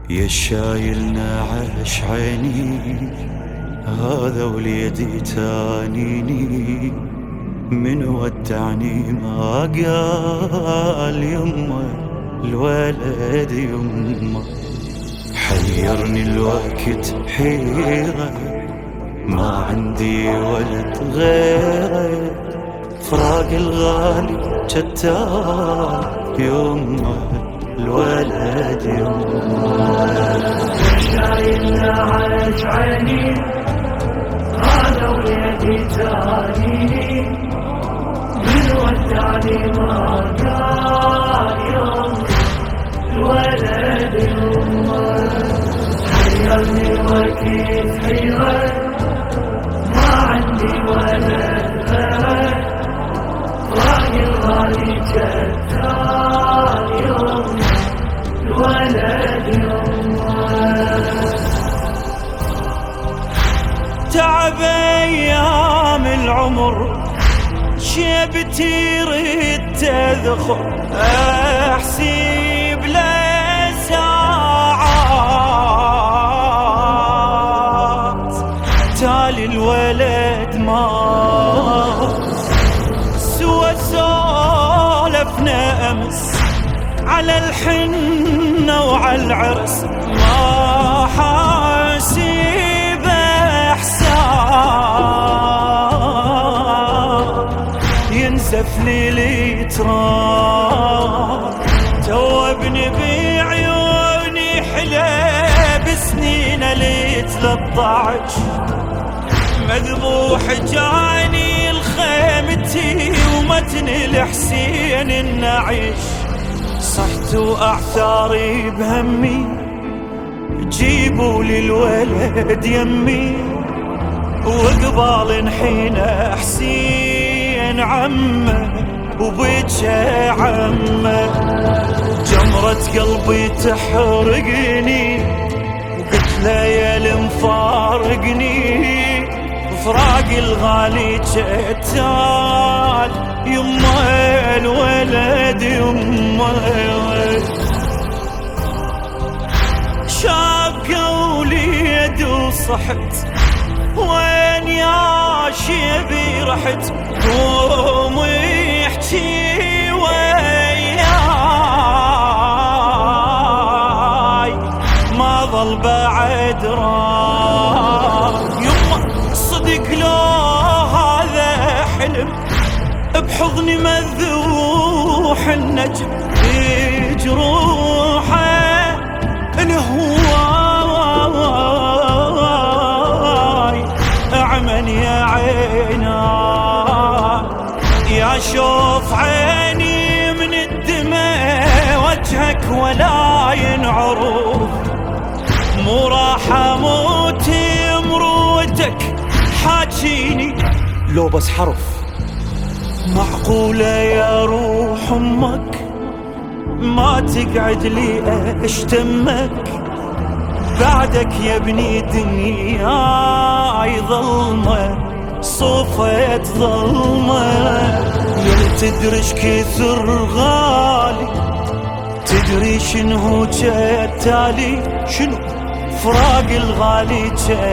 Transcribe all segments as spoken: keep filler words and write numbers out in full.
يا شايلنا عش عيني هذا وليدي تانيني، من ودعني ما قال يمه الولد يمه. حيرني الوقت حيرة ما عندي ولد غيره، فراق الغالي جتال يمه الولد يمه. شايلنا عش عيني هذا وليدي تانيني، من ودعني ما قال يمه الولد يمه. حيرني الوقت حيرة ما عندي ولد غيره، فراق الغالي جتال يمه الولد يمه. تعب ايام العمر شيبتي ريت تذخر، احسب له ساعات تالي الولد ما سوى سولفنا امس على الحنة وعلى العرس، ما حاسب احسان ينزف لي الاتراب. تو ابني بعيوني حلا بسنين لي ثلاثطعش، مذبوح جاني الخيمتي ومتن الحسين النعيش. صحت واعثاري بهمي جيبوا لي الولد يمي، وقبال نحين حسين عمه وبيتشا عمه. جمرة قلبي تحرقني وقلت له يا المفارقني، فراق الغالي جتال يمه الولد يمه. شاب قولي وصحت وين يا شيبي رحت، قوم يحكي وياي ما ظل بعد راح. يما صدق لو هذا حلم بحضني مذوح النجم بجروحه الهواي اعمن يا عينا يا شوف عيني من الدمع وجهك ولا ينعروف، مو راح اموت مرودك حاجيني لو بس حرف. معقولة يا روح امك ما تقعد لي اشتمك، بعدك يا ابني دنياي ظلمة صوفت ظلمة. يل تدريش كثر غالي تدري شنو جتالي، شنو فراق الغالي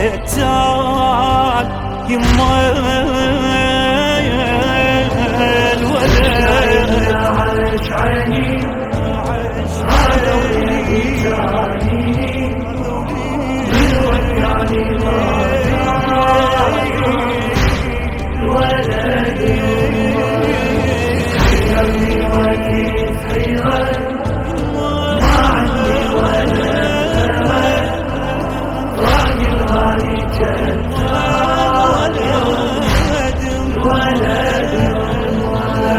جتال يما الولد عايش عيني هذا وليدي تانيني، من ودعني ما قال الولد يمه. حيرني الوقت حيرة ما عندي ولد غيره، فراق الغالي جتال الولد يمه.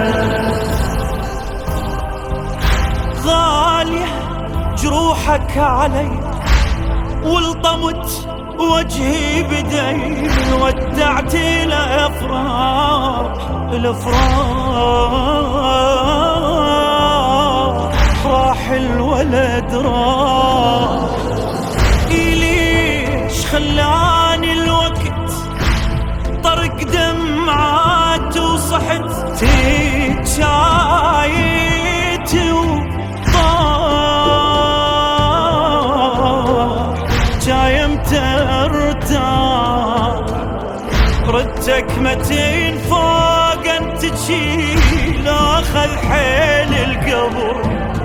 غالية جروحك علي والطمت وجهي بدي، ودعت الافراح الافراح راح الولد راح. ليش خلاني الوقت طرق دمعات وصحت تتشايت وطار وانت ارتاح، ردتك متين فوق انت تشيل، اخذ حيل القبر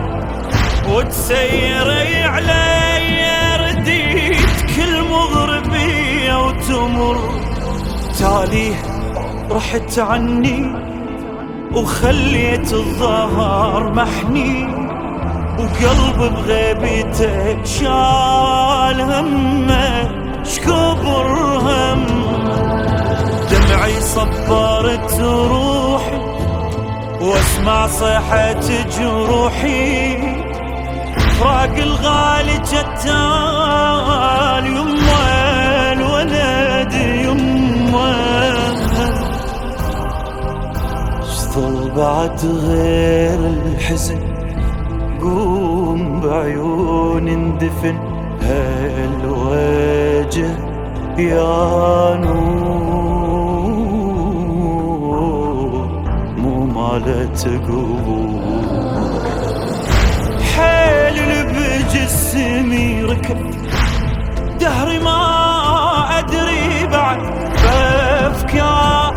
وتسيري علي رديت كل مغربية وتمر. تاليه رحت عني وخليت الظهر محني، وقلب بغيبته شال همه شكبر هم. دمعي صبرت روحي واسمع صيحة جروحي، فراق الغالي جتال يمه الولد يمه. اشظل بعد غير الحزن، قوم بعيون اندفن، هالوجه يا نور مو مالت قبور. حيل اللي بجسمي ركب دهري ما أدري بعد، بأفكار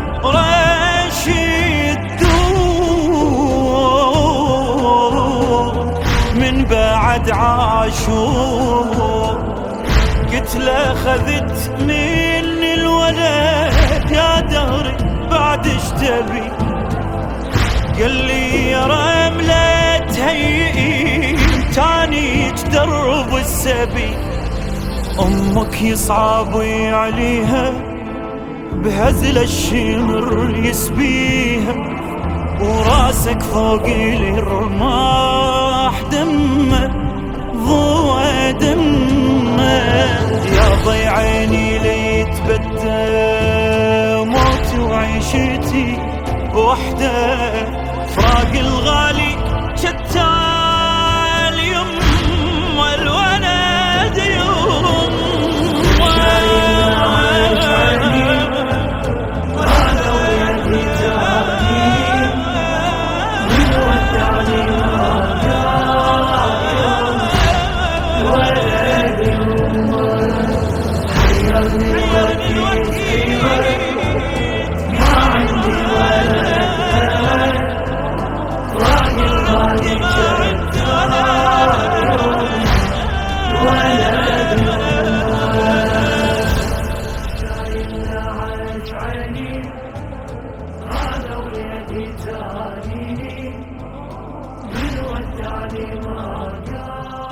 يدور من بعد عاشور. قلت له خذت مني الولد يا دهري بعد ايش تبي؟ قال لي يا رملة تهيئي تاني تدرب السبي. امك يصعب عليها بهزل الشمر يسبيها، وراسك فوق الرماح دمه ضوى دمه. يا ضي عيني ليتبدى موتي وعيشتي وحده، فراق الغالي شتال يم الولد يم. من ودعني ما قال